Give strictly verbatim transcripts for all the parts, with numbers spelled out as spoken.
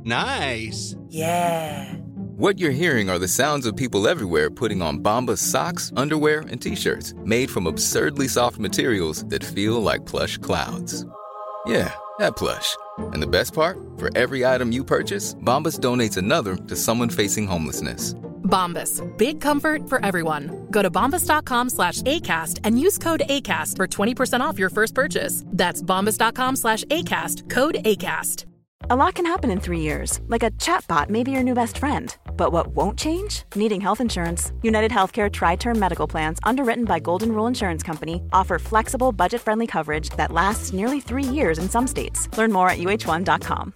Nice. Yeah. What you're hearing are the sounds of people everywhere putting on Bombas socks, underwear, and T-shirts made from absurdly soft materials that feel like plush clouds. Yeah, that plush. And the best part? For every item you purchase, Bombas donates another to someone facing homelessness. Bombas. Big comfort for everyone. Go to bombas.com slash ACAST and use code ACAST for twenty percent off your first purchase. That's bombas.com slash ACAST. Code ACAST. A lot can happen in three years, like a chatbot may be your new best friend. But what won't change? Needing health insurance. United Healthcare Tri-Term Medical Plans, underwritten by Golden Rule Insurance Company, offer flexible, budget-friendly coverage that lasts nearly three years in some states. Learn more at U H one dot com.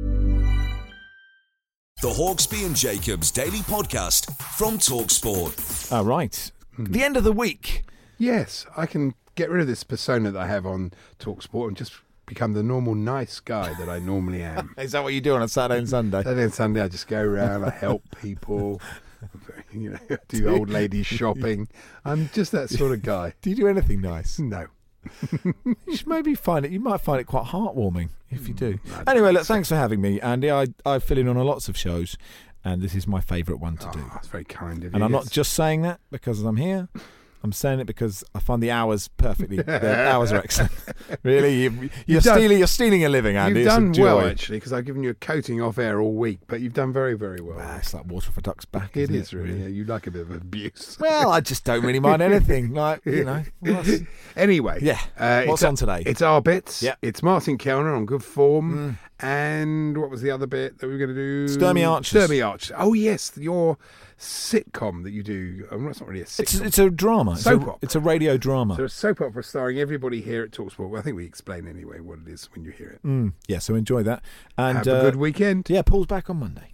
The Hawksby and Jacobs Daily Podcast from TalkSport. All right. The end of the week. Yes, I can get rid of this persona that I have on TalkSport and just become the normal nice guy that I normally am. Is that what you do on a Saturday and Sunday? Saturday and Sunday, I just go around, I help people, you know, do old ladies shopping. I'm just that sort of guy. Do you do anything nice? No. You should maybe find it. You might find it quite heartwarming if you do. No, anyway, look, thanks for having me, Andy. I I fill in on a lots of shows, and this is my favourite one to oh, do. That's very kind of you. And I'm yes. not just saying that because I'm here. I'm saying it because I find the hours perfectly. The hours are excellent. Really, you, you're done, stealing. You're stealing a living, Andy. You've It's done a joy. well, actually, because I've given you a coating off air all week, but you've done very, very well. Well, it's like water for ducks back. It isn't is it, really. Yeah, you like a bit of abuse. Well, I just don't really mind anything. Like you know. What's, anyway, yeah. Uh, What's on today? It's our bits. Yeah. It's Martin Kellner on good form. Mm. And what was the other bit that we were going to do? Sturmy Archers. Sturmy Archers. Oh yes, your sitcom that you do. Oh, it's not really a sitcom. It's, it's a drama. Soap it's a, opera. It's a radio drama. So a soap opera starring everybody here at TalkSport. Well, I think we explain anyway what it is when you hear it. Mm, yeah, so enjoy that. And have a uh, good weekend. Yeah, Paul's back on Monday.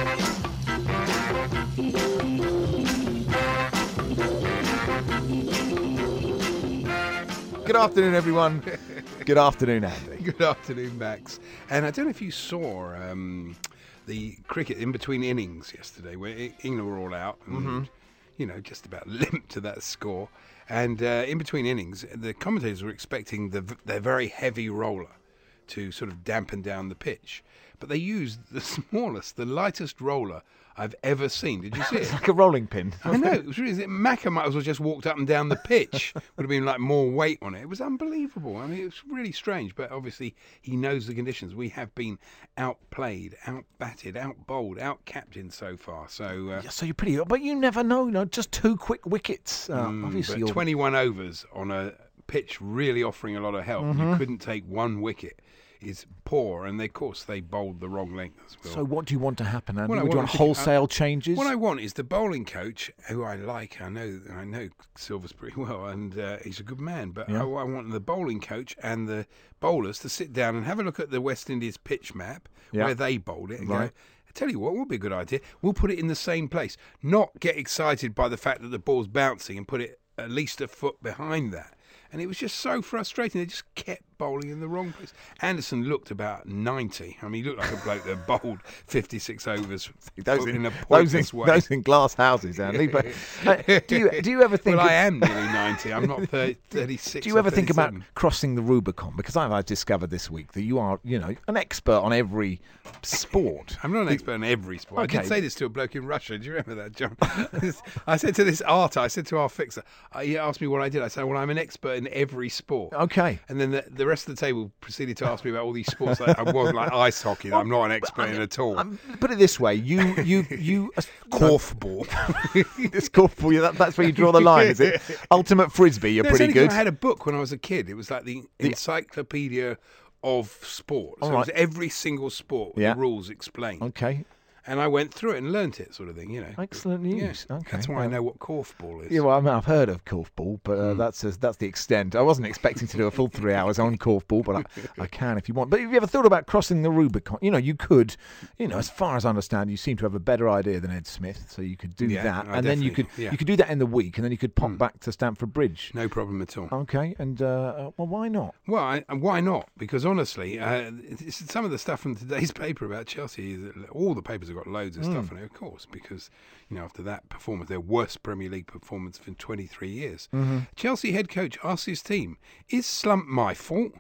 Good afternoon, everyone. Good afternoon, Andy. Good afternoon, Max. And I don't know if you saw um, the cricket in between innings yesterday, where England were all out and, mm-hmm. you know, just about limped to that score. And uh, in between innings, the commentators were expecting the, their very heavy roller to sort of dampen down the pitch. But they used the smallest, the lightest roller I've ever seen. Did you see it? It's like a rolling pin. I know. It was really. Macca might as well just walked up and down the pitch. Would have been like more weight on it. It was unbelievable. I mean, it was really strange. But obviously, he knows the conditions. We have been outplayed, outbatted, outbowled, outcaptained so far. So, uh, yeah, so you're pretty. But you never know. You know, just two quick wickets. Uh, mm, obviously, but you're... twenty-one overs on a pitch really offering a lot of help. Mm-hmm. You couldn't take one wicket. Is poor, and they, of course they bowled the wrong length as well. So what do you want to happen, Andy? Well, Would you want to, wholesale uh, changes? What I want is the bowling coach, who I like. I know I know Silvers pretty well, and uh, he's a good man. But yeah. I, I want the bowling coach and the bowlers to sit down and have a look at the West Indies pitch map yeah. where they bowled it and right. go, I tell you what, what would be a good idea? We'll put it in the same place. Not get excited by the fact that the ball's bouncing and put it at least a foot behind that. And it was just so frustrating. They just kept bowling in the wrong place. Anderson looked about ninety. I mean, he looked like a bloke that bowled fifty-six overs those in, in a those in, pointless way. Those in glass houses, Andy. But uh, do you do you ever think? Well, of, I am nearly ninety. I'm not thirty, thirty-six. Do you ever think about thirty-seven. crossing the Rubicon? Because I've, I've discovered this week that you are, you know, an expert on every sport. I'm not an expert on every sport. Okay. I did say this to a bloke in Russia. Do you remember that, John? I said to this art, I said to our fixer, uh, he asked me what I did. I said, well, I'm an expert in every sport. Okay. And then the, the rest of the table proceeded to ask me about all these sports. Like, I wasn't like ice hockey. That I'm not an expert I mean, in at all. Um, put it this way: you, you, you, uh, Korfball. This korfball. Yeah, that, that's where you draw the line, is it? Ultimate frisbee. You're No, it's pretty only 'cause good. I had a book when I was a kid. It was like the, The- Encyclopedia of Sport. So All it was right. every single sport with Yeah. the rules explained. Okay. And I went through it and learnt it, sort of thing, you know. Excellent news. Yeah. Okay. That's why well, I know what korfball is. Yeah, well, I mean, I've heard of korfball, but uh, Mm. that's uh, that's the extent. I wasn't expecting to do a full three hours on korfball, but I, I can if you want. But have you ever thought about crossing the Rubicon? You know, you could, you know, as far as I understand, you seem to have a better idea than Ed Smith, so you could do Yeah, that, I and then you could definitely- yeah. you could do that in the week, and then you could pop Mm. back to Stamford Bridge. No problem at all. Okay, and uh, uh, well, why not? Well, I, why not? Because honestly, uh, it's some of the stuff from today's paper about Chelsea, all the papers have got loads of Mm. stuff on it, of course, because, you know, after that performance, their worst Premier League performance for twenty-three years, Mm-hmm. Chelsea head coach asks his team, is slump my fault?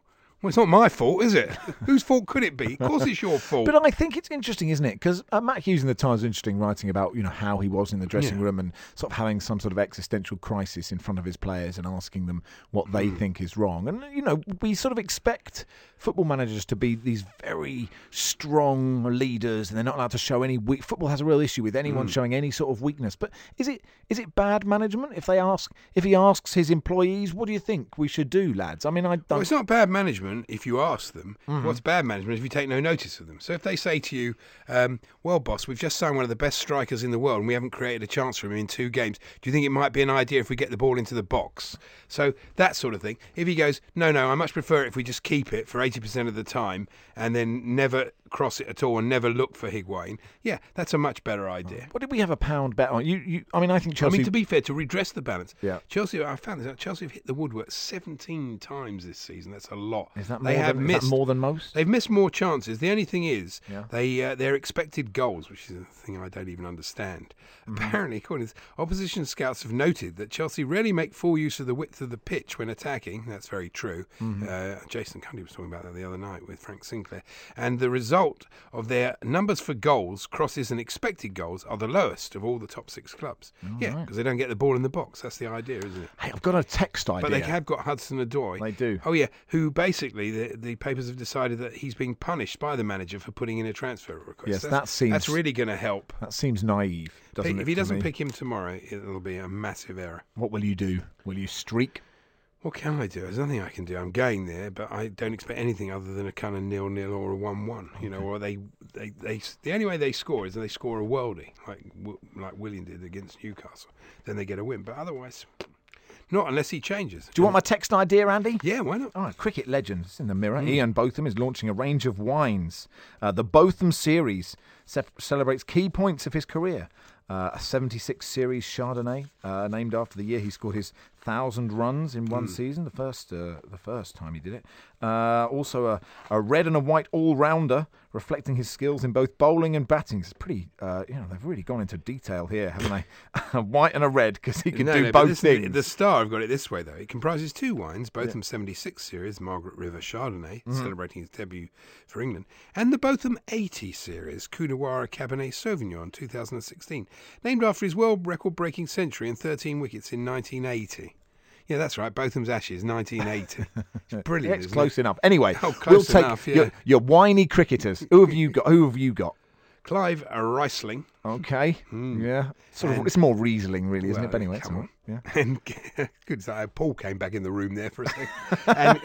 Well, it's not my fault, is it? Whose fault could it be? Of course it's your fault. But I think it's interesting, isn't it? Because uh, Matt Hughes in the Times is interesting, writing about you know how he was in the dressing Yeah. room and sort of having some sort of existential crisis in front of his players and asking them what they Mm. think is wrong. And you know we sort of expect football managers to be these very strong leaders, and they're not allowed to show any weak. Football has a real issue with anyone Mm. showing any sort of weakness. But is it is it bad management if they ask if he asks his employees, what do you think we should do, lads? I mean, I don't. Well, it's not bad management if you ask them. Mm-hmm. What's bad management is if you take no notice of them. So if they say to you, um, well, boss, we've just signed one of the best strikers in the world and we haven't created a chance for him in two games. Do you think it might be an idea if we get the ball into the box? So that sort of thing. If he goes, no, no, I much prefer it if we just keep it for eighty percent of the time and then never cross it at all and never look for Higuain, yeah, that's a much better idea. What did we have a pound bet on? You, you. I mean, I think Chelsea. I mean, to be fair, to redress the balance, Yeah. Chelsea. I found this out. Chelsea have hit the woodwork seventeen times this season. That's a lot. Is that more, they have than, is that missed more than most? They've missed more chances. The only thing is, Yeah. they uh, their expected goals, which is a thing I don't even understand. Mm-hmm. Apparently, according to this, opposition scouts have noted that Chelsea rarely make full use of the width of the pitch when attacking. That's very true. Mm-hmm. Uh, Jason Cundy was talking about that the other night with Frank Sinclair. And the result of their numbers for goals, crosses, and expected goals are the lowest of all the top six clubs. Yeah, right. because they don't get the ball in the box. That's the idea, isn't it? Hey, I've got a text idea. But they have got Hudson Odoi. They do. Oh, yeah, who basically, the, the papers have decided that he's being punished by the manager for putting in a transfer request. Yes, that's, that seems- That's really going to help. That seems naive, doesn't If it? he to doesn't me? pick him tomorrow, it'll be a massive error. What will you do? Will you streak? What can I do? There's nothing I can do. I'm going there, but I don't expect anything other than a kind of nil-nil or a one-one. You know, or they, they, they, the only way they score is they score a worldie, like like Willian did against Newcastle. Then they get a win. But otherwise, not unless he changes. Do you want my text idea, Andy? Yeah, why not? All right, cricket legends in the mirror. Ian Botham is launching a range of wines. Uh, the Botham series ce- celebrates key points of his career. Uh, a seventy-six series Chardonnay, uh, named after the year he scored his thousand runs in one season, the first uh, the first time he did it. Uh, also a, a red and a white all-rounder, reflecting his skills in both bowling and batting. It's pretty, uh, you know, they've really gone into detail here, haven't they? A white and a red, because he can No, do no, but both this- things. The Star have got it this way, though. It comprises two wines, Botham seventy-six series, Margaret River Chardonnay, Mm-hmm. celebrating his debut for England, and the Botham eighty series, Coonawarra Cabernet Sauvignon, two thousand sixteen, named after his world record-breaking century and thirteen wickets in nineteen eighty. Yeah, that's right. Botham's Ashes, nineteen eighty. It's brilliant. Yeah, it's isn't close it? enough. Anyway, Oh, we'll close take enough, yeah. your, your whiny cricketers. Who have you got? Who have you got? Clive Riesling. Okay, yeah, sort of. And- It's more Riesling, really, isn't Well, it? But anyway, it's come all on. right. Yeah. And good, so Paul came back in the room there for a second. And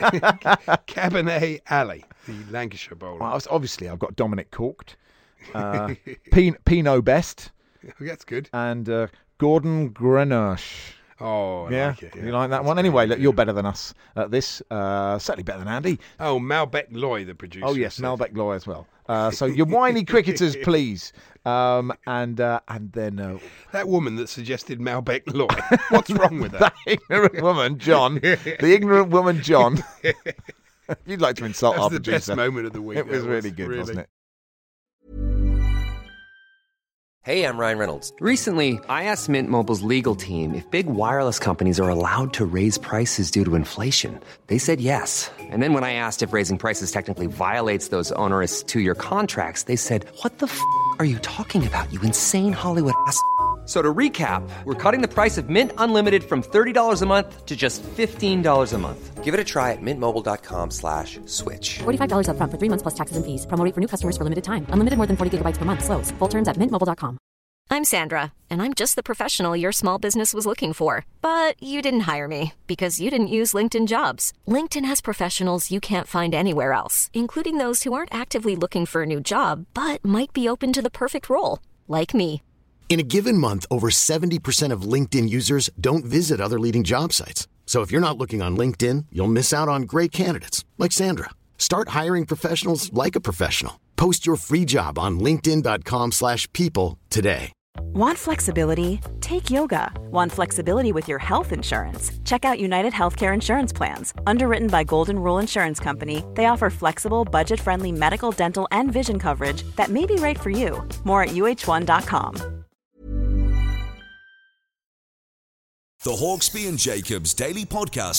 Cabernet Alley, the Lancashire bowler. Well, obviously, I've got Dominic Corked, uh, Pin- Pinot Best, That's good. and uh, Gordon Grenache. Oh, I yeah, like it. Yeah. you like that That's one? great, Anyway, look, yeah. you're better than us at this. Uh, certainly better than Andy. Oh, Malbec Loy, the producer. Oh yes, said. Malbec Law as well. Uh, so your whiny cricketers, please, um, and uh, and then uh, That woman that suggested Malbec Loy. What's wrong with that that? ignorant woman, John, the ignorant woman, John. You'd like to insult That our was the producer. best moment of the week. It was that really good, really. wasn't it? Hey, I'm Ryan Reynolds. Recently, I asked Mint Mobile's legal team if big wireless companies are allowed to raise prices due to inflation. They said yes. And then when I asked if raising prices technically violates those onerous two-year contracts, they said, "What the f*** are you talking about, you insane Hollywood ass?" So to recap, we're cutting the price of Mint Unlimited from thirty dollars a month to just fifteen dollars a month. Give it a try at mintmobile.com slash switch. forty-five dollars up front for three months plus taxes and fees. Promo rate for new customers for limited time. Unlimited more than forty gigabytes per month. Slows full terms at mint mobile dot com. I'm Sandra, and I'm just the professional your small business was looking for. But you didn't hire me because you didn't use LinkedIn Jobs. LinkedIn has professionals you can't find anywhere else, including those who aren't actively looking for a new job, but might be open to the perfect role, like me. In a given month, over seventy percent of LinkedIn users don't visit other leading job sites. So if you're not looking on LinkedIn, you'll miss out on great candidates like Sandra. Start hiring professionals like a professional. Post your free job on linkedin dot com slash people today. Want flexibility? Take yoga. Want flexibility with your health insurance? Check out United Healthcare Insurance Plans. Underwritten by Golden Rule Insurance Company, they offer flexible, budget-friendly medical, dental, and vision coverage that may be right for you. More at U H one dot com. The Hawksby and Jacobs Daily Podcast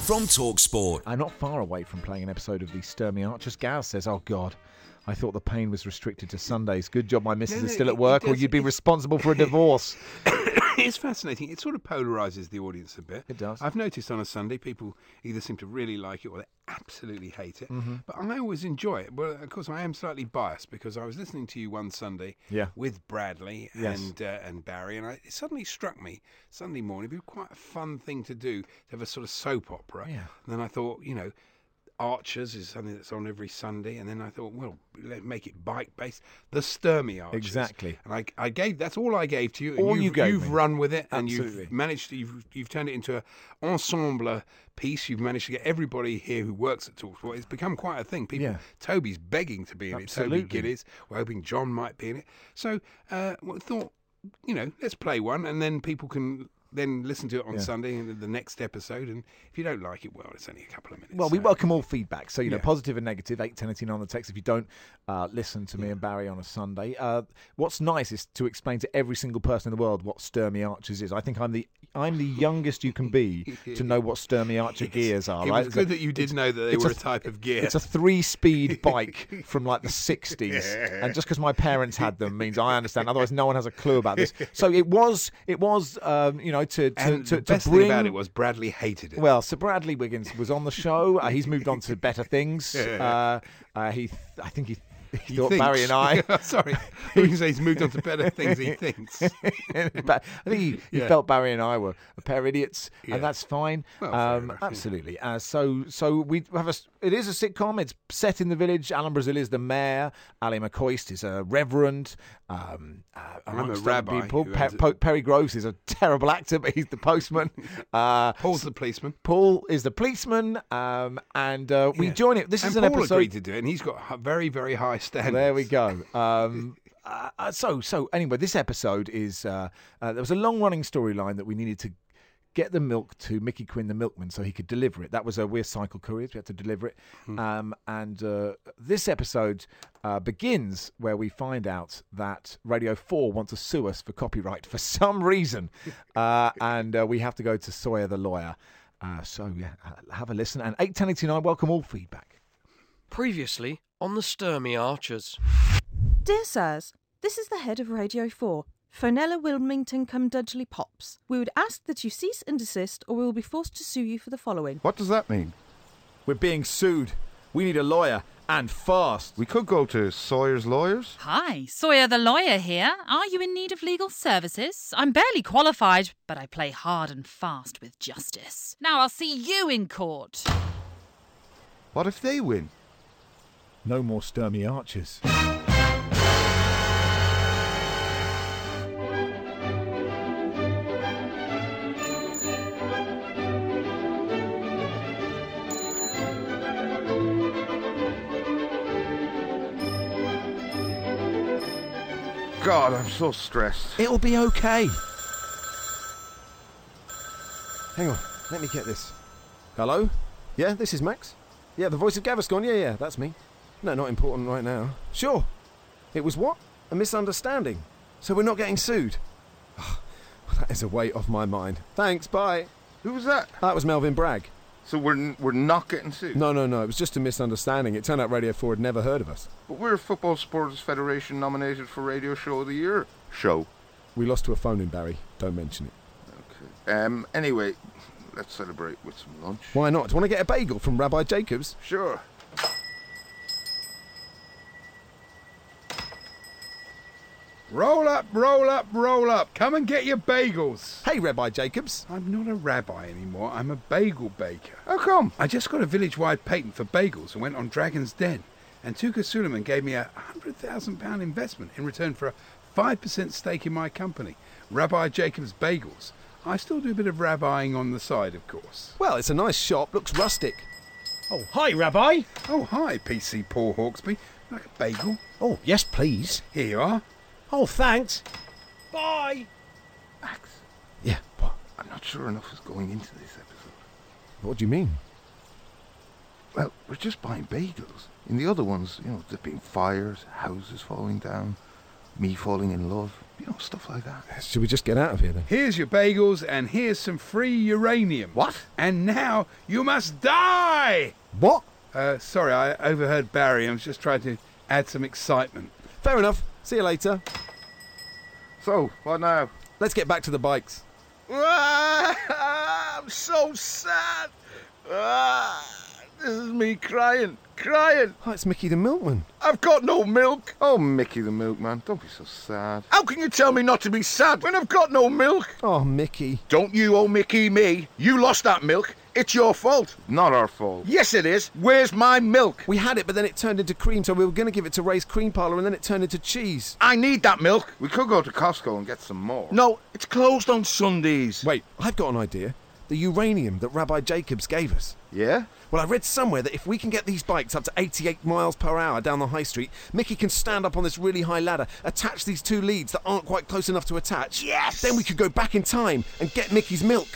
from TalkSport. I'm not far away from playing an episode of the Sturmy Archers. Gaz says, oh, God, I thought the pain was restricted to Sundays. Good job my missus No, no, is still it- at work, it or does- you'd be it- responsible for a divorce. It's fascinating. It sort of polarises the audience a bit. It does. I've noticed on a Sunday, people either seem to really like it or they absolutely hate it. Mm-hmm. But I always enjoy it. Well, of course, I am slightly biased because I was listening to you one Sunday Yeah. with Bradley Yes. and uh, and Barry, and I, it suddenly struck me Sunday morning would be quite a fun thing to do, to have a sort of soap opera. Yeah. And then I thought, you know, Archers is something that's on every Sunday, and then I thought, well, let's make it bike-based. The Sturmy Archers. Exactly. And I, I gave that's all I gave to you. And All you've, you gave You've me. run with it, and Absolutely. you've managed to, you've, you've turned it into an ensemble piece. You've managed to get everybody here who works at TalkSport. It's become quite a thing. People, Yeah. Toby's begging to be in Absolutely. it. Toby Gillies. We're hoping John might be in it. So uh, well, I thought, you know, let's play one, and then people can then listen to it on Yeah. Sunday and the next episode. And if you don't like it, well, it's only a couple of minutes. Well, we so- welcome all feedback. So, you know, Yeah. positive and negative, eight ten eighteen on the text if you don't uh, listen to me and Barry on a Sunday. Uh, what's nice is to explain to every single person in the world what Sturmy Archers is. I think I'm the I'm the youngest you can be to know what Sturmy Archer gears are. It right? was good that you did know that they it's were a- a type of gear. It's a three-speed bike from like the sixties, and just because my parents had them means I understand. Otherwise, no one has a clue about this. So it was, it was, um, you know, to to, and to, the to best bring. thing about it was Bradley hated it. Well, Sir Bradley Wiggins was on the show. Uh, he's moved on to better things. Uh, uh, he, th- I think he, he, He thought thinks. Barry and I. Sorry, we can say he's moved on to better things. He thinks. But I think he, he Yeah. felt Barry and I were a pair of idiots, Yeah. and that's fine. Well, fair um, enough, yeah. absolutely. Uh, so, so we have a. s- It is a sitcom. It's set in the village. Alan Brazil is the mayor. Ali McCoist is a reverend. Um, uh, I'm a amongst other rabbi People. who Pe- ends it- Po- Perry Groves is a terrible actor, but he's the postman. Uh, Paul's the policeman. Paul is the policeman, um, and uh, we Yeah. join it. This and is an Paul episode. agreed to do it, and he's got h- very, very high standards. There we go. Um, uh, uh, so, so anyway, this episode is uh, uh, there was a long-running storyline that we needed to get the milk to Mickey Quinn, the milkman, so he could deliver it. That was a we're cycle couriers. We had to deliver it. Hmm. Um, and uh, this episode uh, begins where we find out that Radio four want to sue us for copyright for some reason, uh, and uh, we have to go to Sawyer the lawyer. Uh, so yeah, have a listen. And eight ten eighty-nine, welcome all feedback. Previously on the Sturmy Archers. Dear Sirs, this is the head of Radio four, Fonella Wilmington cum Dudgley Pops. We would ask that you cease and desist or we will be forced to sue you for the following. What does that mean? We're being sued. We need a lawyer, and fast. We could go to Sawyer's Lawyers. Hi, Sawyer the lawyer here. Are you in need of legal services? I'm barely qualified, but I play hard and fast with justice. Now I'll see you in court. What if they win? No more Sturmy Archers. God, I'm so stressed. It'll be okay. Hang on, let me get this. Hello? Yeah, this is Max. Yeah, the voice of Gaviscon. Yeah, yeah, that's me. No, not important right now. Sure. It was what? A misunderstanding. So we're not getting sued. Oh, that is a weight off my mind. Thanks, bye. Who was that? That was Melvin Bragg. So we're n- we're not getting sued? No, no, no. It was just a misunderstanding. It turned out Radio four had never heard of us. But we're Football Supporters Federation nominated for Radio Show of the Year. Show. We lost to a phone in, Barry. Don't mention it. Okay. Um. Anyway, let's celebrate with some lunch. Why not? Do you want to get a bagel from Rabbi Jacobs? Sure. Roll up, roll up, roll up. Come and get your bagels. Hey, Rabbi Jacobs. I'm not a rabbi anymore. I'm a bagel baker. How come? I just got a village-wide patent for bagels and went on Dragon's Den. And Tuka Suleiman gave me a one hundred thousand pounds investment in return for a five percent stake in my company, Rabbi Jacobs Bagels. I still do a bit of rabbiing on the side, of course. Well, it's a nice shop. Looks rustic. Oh, hi, Rabbi. Oh, hi, P C Paul Hawksby. Like a bagel? Oh, yes, please. Here you are. Oh, thanks. Bye. Max. Yeah, what? I'm not sure enough is going into this episode. What do you mean? Well, we're just buying bagels. In the other ones, you know, there've been fires, houses falling down. me falling in love, you know, stuff like that. Should we just get out of here then? Here's your bagels, and here's some free uranium. What? And now you must die! What? Uh, sorry, I overheard Barry. I was just trying to add some excitement. Fair enough. See you later. So, what now? Let's get back to the bikes. I'm so sad. Ah, this is me crying, crying. Oh, it's Mickey the Milkman. I've got no milk. Oh, Mickey the Milkman, don't be so sad. How can you tell me not to be sad when I've got no milk? Oh, Mickey. Don't you owe Mickey me. You lost that milk. It's your fault. Not our fault. Yes, it is. Where's my milk? We had it, but then it turned into cream, so we were going to give it to Ray's Cream Parlour, and then it turned into cheese. I need that milk. We could go to Costco and get some more. No, it's closed on Sundays. Wait, I've got an idea. The uranium that Rabbi Jacobs gave us. Yeah? Well, I read somewhere that if we can get these bikes up to eighty-eight miles per hour down the high street, Mickey can stand up on this really high ladder, attach these two leads that aren't quite close enough to attach. Yes! Then we could go back in time and get Mickey's milk.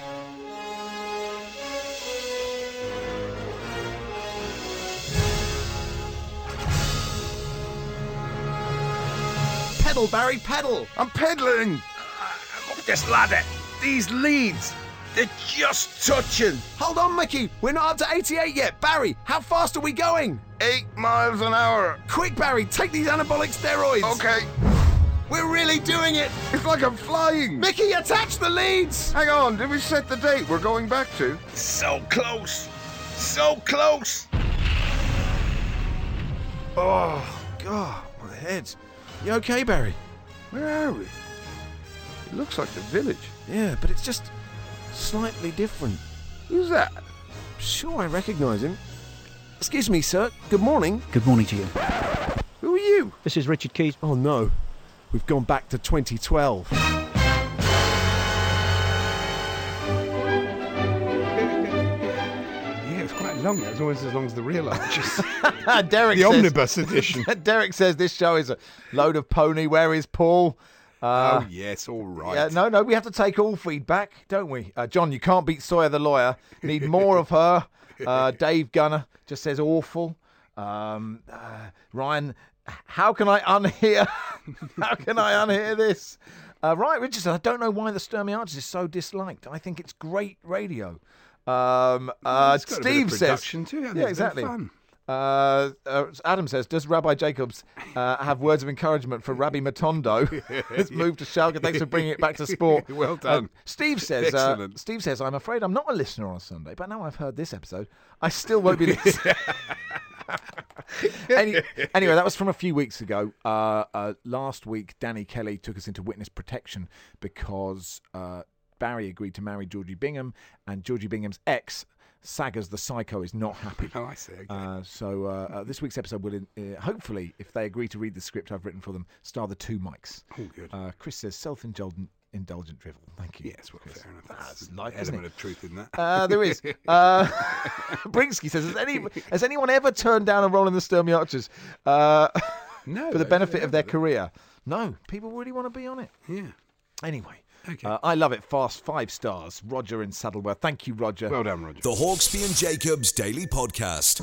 Pedal, Barry, pedal! I'm pedaling! I'm up this ladder. These leads, they're just touching. Hold on, Mickey. We're not up to eighty-eight yet. Barry, how fast are we going? Eight miles an hour. Quick, Barry, take these anabolic steroids. Okay. We're really doing it. It's like I'm flying. Mickey, attach the leads. Hang on, did we set the date we're going back to? So close. So close. Oh, God, my head. You okay, Barry? Where are we? It looks like the village. Yeah, but it's just slightly different. Who's that? Sure, I recognise him. Excuse me, sir. Good morning. Good morning to you. Who are you? This is Richard Keys. Oh, no. We've gone back to twenty twelve. Long, as always as long as the real Archers. Derek the says, omnibus edition. Derek says this show is a load of pony. Where is Paul? Uh, oh yes, all right. Yeah, no, no, we have to take all feedback, don't we? Uh, John, you can't beat Sawyer the lawyer. Need more of her. Uh, Dave Gunner just says awful. Um, uh, Ryan, how can I unhear? How can I unhear this? Uh, Ryan Richardson, I don't know why the Sturmy Archers is so disliked. I think it's great radio. Um, uh, it's got Steve a bit of says, production too, hasn't yeah, it? exactly. Fun. Uh, uh, Adam says, does Rabbi Jacobs uh, have words of encouragement for Rabbi Matondo? It's moved to Schalke. Thanks for bringing it back to sport. Well done. Uh, Steve says, uh, Excellent. Steve says, I'm afraid I'm not a listener on a Sunday, but now I've heard this episode, I still won't be listening. Any, anyway, that was from a few weeks ago. Uh, uh, last week, Danny Kelly took us into witness protection because uh, Barry agreed to marry Georgie Bingham, and Georgie Bingham's ex, Saggers the Psycho, is not happy. Oh, I see. Okay. Uh, so uh, uh, this week's episode will, uh, hopefully, if they agree to read the script I've written for them, star the two mics. Oh, good. Uh, Chris says self-indulgent indulgent drivel. Thank you. Yes, well, Chris. fair enough. That's That's life, an isn't element it? of truth in that. Uh, there is. Uh, Brinksky says, has, any, has anyone ever turned down a role in the Sturmy Archers uh, no, for the I benefit of their haven't. career? No, people really want to be on it. Yeah. Anyway. Okay. Uh, I love it. Fast five stars. Roger in Saddleworth. Thank you, Roger. Well done, Roger. The Hawksby and Jacobs Daily Podcast.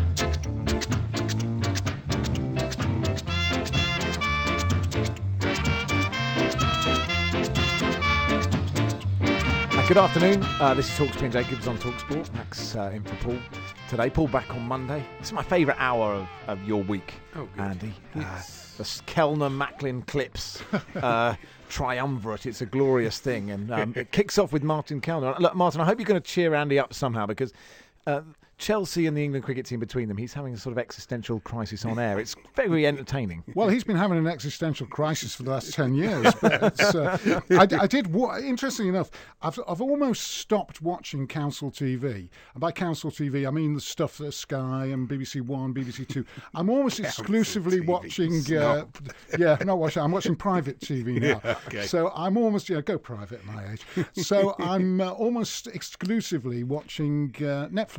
Uh, good afternoon. Uh, this is Hawksby and Jacobs on TalkSport. Max uh, in for Paul today. Paul back on Monday. This is my favourite hour of, of your week, Oh, good. Andy. Uh, Yes. the Kellner Macklin clips. Uh, triumvirate. It's a glorious thing. And um, it kicks off with Martin Kellner. Look, Martin, I hope you're going to cheer Andy up somehow because uh, Chelsea and the England cricket team between them, he's having a sort of existential crisis on air. It's very entertaining. Well, he's been having an existential crisis for the last ten years. But it's, uh, I, I did, wa- interestingly enough, I've, I've almost stopped watching Council T V. And by Council T V, I mean the stuff that Sky and B B C One, B B C Two. I'm almost exclusively T V, watching, uh, yeah, not watching, I'm watching private T V now. Yeah, okay. So I'm almost, yeah, go private at my age. So I'm uh, almost exclusively watching uh, Netflix.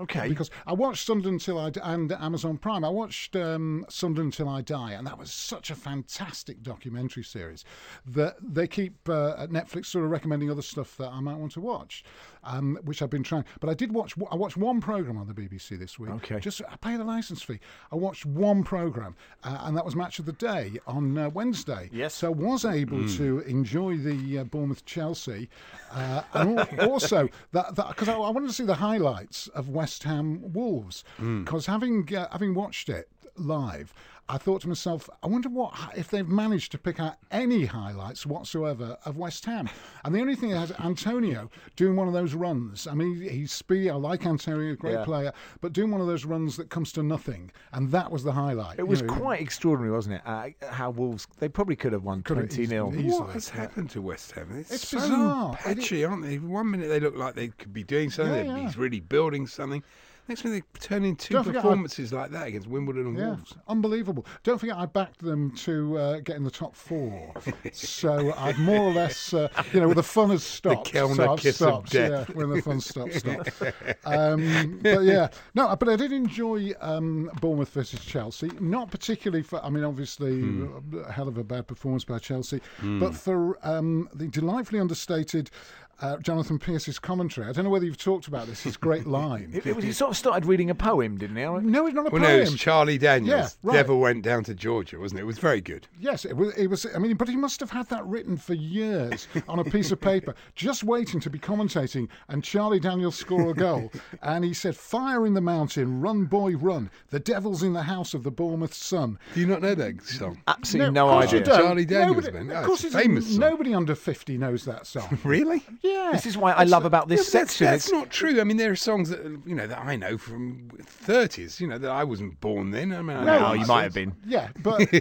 Okay. Because I watched Sunderland Till I D- and Amazon Prime. I watched um, Sunderland Till I Die, and that was such a fantastic documentary series that they keep uh, at Netflix sort of recommending other stuff that I might want to watch, um, which I've been trying. But I did watch. I watched one program on the B B C this week. Okay. Just I pay the license fee. I watched one program, uh, and that was Match of the Day on uh, Wednesday. Yes. So I was able Mm. to enjoy the uh, Bournemouth Chelsea, uh, and al- also that because I, I wanted to see the highlights of West Ham Wolves, because having uh, having watched it live, I thought to myself, I wonder what if they've managed to pick out any highlights whatsoever of West Ham. And the only thing is Antonio doing one of those runs. I mean, he's speedy. I like Antonio, great Yeah. player, but doing one of those runs that comes to nothing, and that was the highlight. It was You know, quite extraordinary, wasn't it? Uh, how Wolves, they probably could have won Could have twenty nil. easily. What has happened to West Ham? It's, It's so bizarre. patchy, aren't they? One minute they look like they could be doing something, Yeah, they'd yeah. be really building something. Next minute they turn in two Don't forget, I- performances like that against Wimbledon and Yeah, Wolves. unbelievable. Don't forget, I backed them to uh, get in the top four. So I've more or less, uh, you know, the fun has stopped. Kellner so I've kiss of stopped. death. Yeah, when the fun stops, stopped. Um, but yeah, no, but I did enjoy um, Bournemouth versus Chelsea. Not particularly for, I mean, obviously, Hmm. a hell of a bad performance by Chelsea, Hmm. but for um, the delightfully understated uh, Jonathan Pearce's commentary. I don't know whether you've talked about this. His great line. It, it was, he sort of started reading a poem, didn't he? No, it's not a Well, poem. no, it was Charlie Daniels. Yeah, right. Devil Went Down to Georgia, wasn't it? It was very good. Yes, it was, it was. I mean, but he must have had that written for years on a piece of paper, just waiting to be commentating. And Charlie Daniels score a goal, and he said, "Fire in the mountain, run, boy, run. The devil's in the house of the Bournemouth sun." Do you not know that song? Absolutely no, of course idea. you don't. Charlie Daniels, Nobody, man. Of Oh, course, it's it's a famous song. Nobody under fifty knows that song. Really? Yeah. This is why I love about this Yeah, but that's, section. that's It's not true. I mean, there are songs that you know that I know from thirties. You know that I wasn't born then. I mean, I No, know oh, these you might have songs. been. Yeah,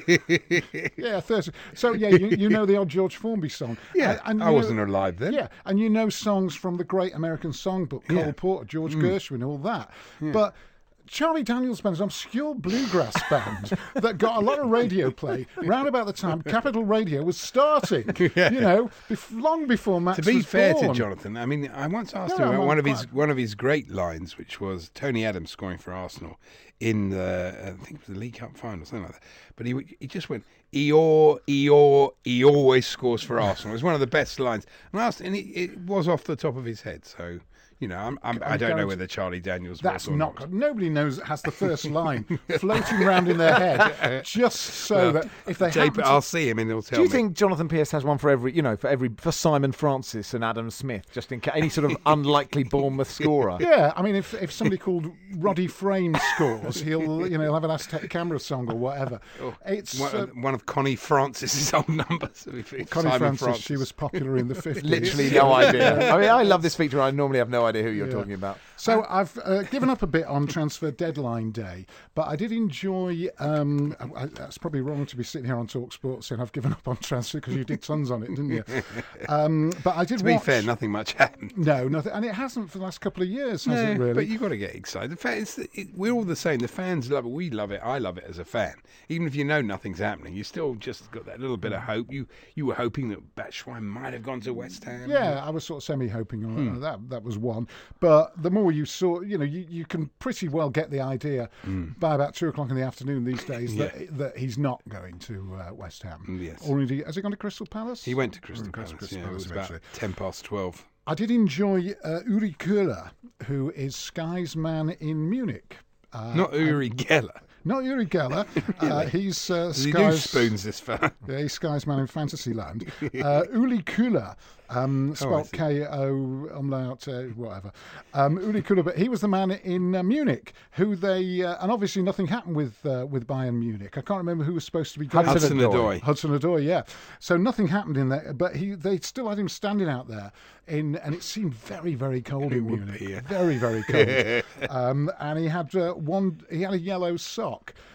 but yeah, thirty. So yeah, you, you know the old George Formby song. Yeah, and I you- wasn't alive then. Yeah, and you know songs from the Great American Songbook, Cole Yeah. Porter, George Mm. Gershwin, all that. But Charlie Daniels Band's an obscure bluegrass band that got a lot of radio play round about the time Capital Radio was starting. Yeah. You know, bef- long before Max To be was fair born. to Jonathan, I mean, I once asked No, him no, about I'm one of his quite- one of his great lines, which was Tony Adams scoring for Arsenal in the I think it was the League Cup final, something like that. But he he just went Eeyore, Eeyore, he always scores for Arsenal. It was one of the best lines. And I asked, and it, it was off the top of his head, so. You know, I'm, I'm, I I'm don't know going whether Charlie Daniels That's was or not. not. Nobody knows has the first line floating around in their head, just so Well, that if they J- happen to, I'll see him and he'll tell Do you me. think Jonathan Pearce has one for every, you know, for every for Simon Francis and Adam Smith, just in case any sort of unlikely Bournemouth scorer? Yeah, I mean, if if somebody called Roddy Frame scores, he'll you know he'll have an Aztec Camera song or whatever. Oh, It's one, uh, one of Connie Francis's old numbers. If- if Connie Simon Francis. She was popular in the fifties. Literally no idea. I mean, I love this feature. I normally have no idea who you're Yeah. talking about. So I've uh, given up a bit on transfer deadline day, but I did enjoy. Um, I, I, that's probably wrong to be sitting here on Talk Sport saying I've given up on transfer because you did tons on it, didn't you? Um, but I did. To be watch, fair, nothing much happened. No, nothing, and it hasn't for the last couple of years, has No, it? Really? But you've got to get excited. The fans, it, we're all the same. The fans love it. We love it. I love it as a fan. Even if you know nothing's happening, you still just got that little bit of hope. You you were hoping that Batshuayi might have gone to West Ham. Yeah, I was sort of semi-hoping on Hmm. uh, that. That was one. But the more you saw, you know, you, you can pretty well get the idea Mm. by about two o'clock in the afternoon these days Yeah. that that he's not going to uh, West Ham. Yes. Or indeed, has he gone to Crystal Palace? He went to Crystal Mm, Palace. Crystal yeah, it was Palace about eventually. ten past twelve. I did enjoy uh, Uri Köhler, who is Sky's man in Munich. Uh, Not Uri Geller. Not Uri Geller. Uh, he's uh, Does he do Sky's spoons, this fella? Yeah, he's Sky's man in Fantasyland. Uh, Uli Köhler, um, spelled see. K O umlaut, uh, whatever. Um, Uli Köhler, but he was the man in uh, Munich who they, uh, and obviously nothing happened with uh, with Bayern Munich. I can't remember who was supposed to be going. Hudson Odoi. Hudson Odoi, yeah. So nothing happened in there, but he they still had him standing out there in, and it seemed very very cold in would Munich, be, yeah. very very cold. um, and he had uh, one, he had a yellow sock.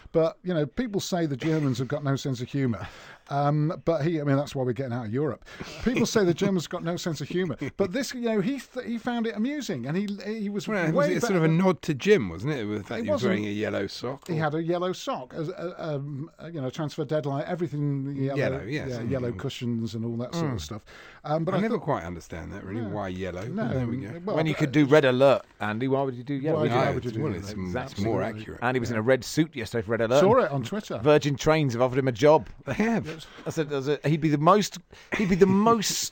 But, you know, people say the Germans have got no sense of humour. Um, but he, I mean, that's why we're getting out of Europe. People say the Germans got no sense of humour, but this, you know, he th- he found it amusing, and he he was well, way was it sort of a nod to Jim, wasn't it? With that It he was wearing wasn't. a yellow sock. He or- had a yellow sock, as a, um, a, you know, transfer deadline, everything yellow, Yellow, yes. yeah, yellow cushions and all that sort Mm. of stuff. Um, but I, I, never thought, quite understand that really. No. Why yellow? No, There we go. well, when you could do red alert, Andy, why would you do yellow? Why, No, why would you do well, that? it's, Exactly. it's more accurate. Andy was in a red suit yesterday for red alert. Saw it on Twitter. Virgin Trains have offered him a job. They have. I said, I said he'd be the most. He'd be the most.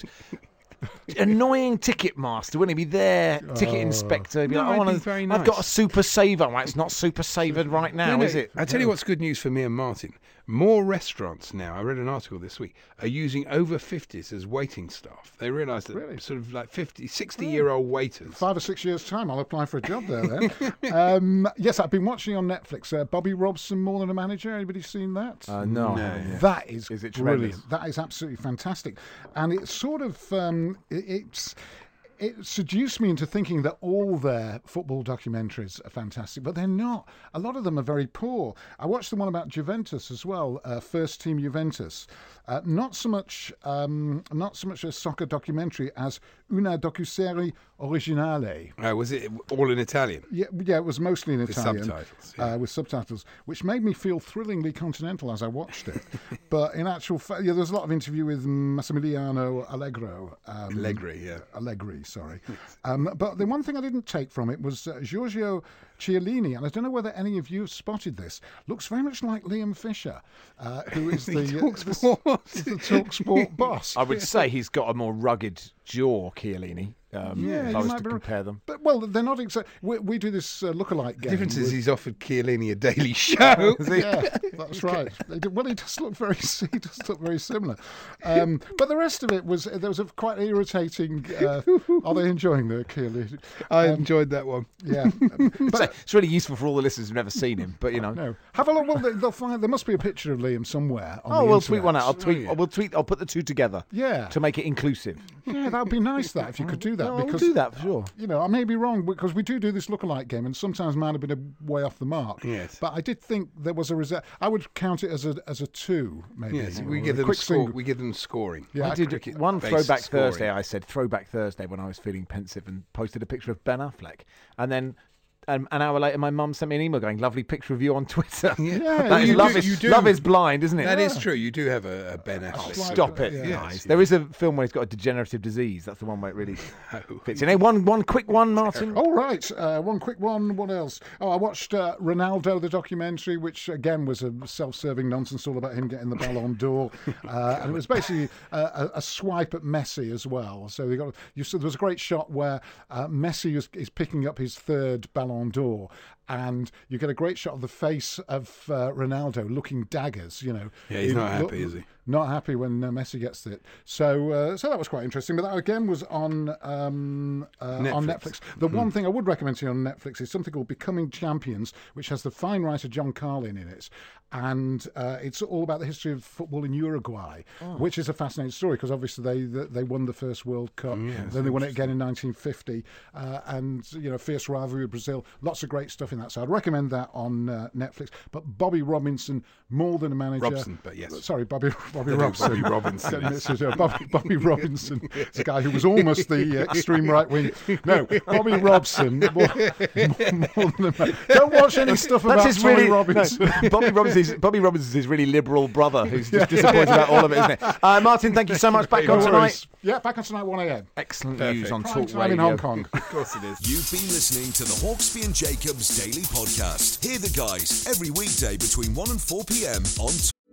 Annoying ticket master, wouldn't he? Be there, ticket Oh. inspector. He'd be No, like, I I'd wanna, be very I've nice. got a super saver. Right, it's not super savered right now, No, no, is it? I tell you what's good news for me and Martin. More restaurants now, I read an article this week, are using over fifties as waiting staff. They realise that Really? sort of like fifty, sixty-year-old waiters. Five or six years' time, I'll apply for a job there then. um, yes, I've been watching on Netflix. Uh, Bobby Robson, More Than a Manager. Anybody seen that? Uh, no. No. That is, Is it brilliant. tremendous? That is absolutely fantastic. And it's sort of, um, it, it's... It seduced me into thinking that all their football documentaries are fantastic, but they're not. A lot of them are very poor. I watched the one about Juventus as well, uh, First Team Juventus. Uh, not so much, um, not so much a soccer documentary as una docuserie originale. Uh, was it all in Italian? Yeah, yeah, it was mostly in With Italian, subtitles, yeah. uh, with subtitles, which made me feel thrillingly continental as I watched it. But in actual fact, yeah, there's a lot of interview with Massimiliano Allegro. Um, Allegri, yeah. Allegri, sorry. Um, but the one thing I didn't take from it was uh, Giorgio Chiellini, and I don't know whether any of you have spotted this, looks very much like Liam Fisher, uh, who is the, He uh, talks the, sport. the TalkSport boss. I would say he's got a more rugged jaw, Chiellini. Um, Yeah, if you I was might to be right. compare them. But, well, they're not exactly... We, we do this uh, lookalike The game. difference is with- he's offered Chiellini a daily show. Yeah, that's right. They do, well, he does look very, he does look very similar. Um, but the rest of it was there was a quite irritating. Uh, are they enjoying the Chiellini? I Um, enjoyed that one. Yeah, So it's really useful for all the listeners who've never seen him, but you know. no. Have a look. Well, they- they'll find there must be a picture of Liam somewhere. On Oh, the we'll tweet one out. I'll internet. tweet. We'll tweet. I'll put the two together. Yeah. To make it inclusive. Yeah, that would be nice. That if you could do that, No, we'll because do that for sure. You know, I may be wrong because we do do this lookalike game, and sometimes mine have been a way off the mark. Yes. But I did think there was a result. I would count it as a as a two, maybe. Yes, or we a give them quick score, single. we give them scoring. Yeah, I did cricket one based Throwback scoring. Thursday. I said Throwback Thursday when I was feeling pensive and posted a picture of Ben Affleck, and then. Um, an hour later, my mum sent me an email going, "Lovely picture of you on Twitter." Yeah, That is you love, do- is, you do. love is blind, isn't it? That is true. You do have a, a Ben Affleck. Stop it, Yes, guys. yes. There is a film where he's got a degenerative disease. That's the one where it really fits in. Hey, one, one quick one, Martin. All right, uh, one quick one. What else? Oh, I watched uh, Ronaldo, the documentary, which again was a self-serving nonsense all about him getting the Ballon d'Or, uh, and it was basically a, a, a swipe at Messi as well. So they got you. So there was a great shot where uh, Messi is, is picking up his third Ballon d'Or. And you get a great shot of the face of uh, Ronaldo looking daggers, you know. Yeah, he's He not look- happy, is he? Not happy when uh, Messi gets it. So, uh, so that was quite interesting. But that again was on um, uh, on Netflix. Netflix. The one thing I would recommend to you on Netflix is something called Becoming Champions, which has the fine writer John Carlin in it, and uh, it's all about the history of football in Uruguay, Oh. which is a fascinating story because obviously they they won the first World Cup, then they won it again in nineteen fifty, uh, and you know fierce rivalry with Brazil. Lots of great stuff in that. So I'd recommend that on uh, Netflix. But Bobby Robinson, More Than a Manager. Robson, but yes. Sorry, Bobby Bobby No, Robson. Bobby Robinson. This is, uh, Bobby, Bobby Robinson, the guy who was almost the uh, extreme right wing. No, Bobby Robson. More, more than a man. Don't watch any stuff about That's his Tommy really Robinson. no, Bobby Robinson's Bobby Robinson's his really liberal brother who's just disappointed about all of it, isn't it? Uh, Martin, thank you so much. Back on No tonight. worries. Yeah, back on tonight, one a.m. Excellent Perfect. news on Prime Talk time Radio. in Hong Kong. Of course it is. You've been listening to the Hawksby and Jacobs Daily Podcast. Hear the guys every weekday between one and four p.m. on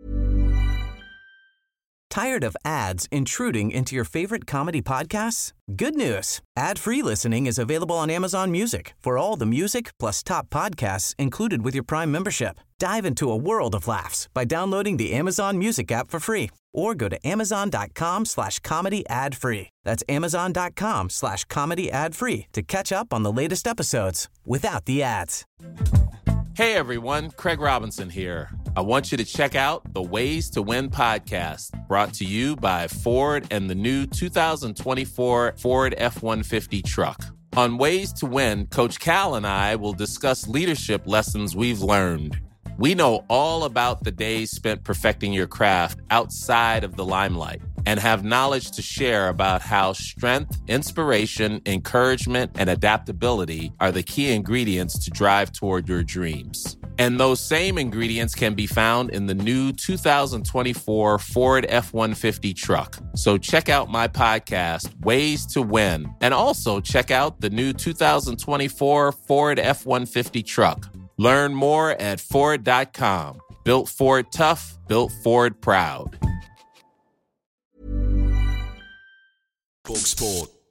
Tired of ads intruding into your favorite comedy podcasts? Good news. Ad-free listening is available on Amazon Music for all the music plus top podcasts included with your Prime membership. Dive into a world of laughs by downloading the Amazon Music app for free or go to amazon.com slash comedy ad free. That's amazon.com slash comedy ad free to catch up on the latest episodes without the ads. Hey everyone, Craig Robinson here. I want you to check out the Ways to Win podcast, brought to you by Ford and the new two thousand twenty-four Ford F one fifty truck. On Ways to Win, Coach Cal and I will discuss leadership lessons we've learned. We know all about the days spent perfecting your craft outside of the limelight and have knowledge to share about how strength, inspiration, encouragement, and adaptability are the key ingredients to drive toward your dreams. And those same ingredients can be found in the new two thousand twenty-four Ford F one fifty truck. So check out my podcast, Ways to Win, and also check out the new two thousand twenty-four Ford F one fifty truck. Learn more at Ford dot com. Built Ford tough, built Ford proud. Talk Sport.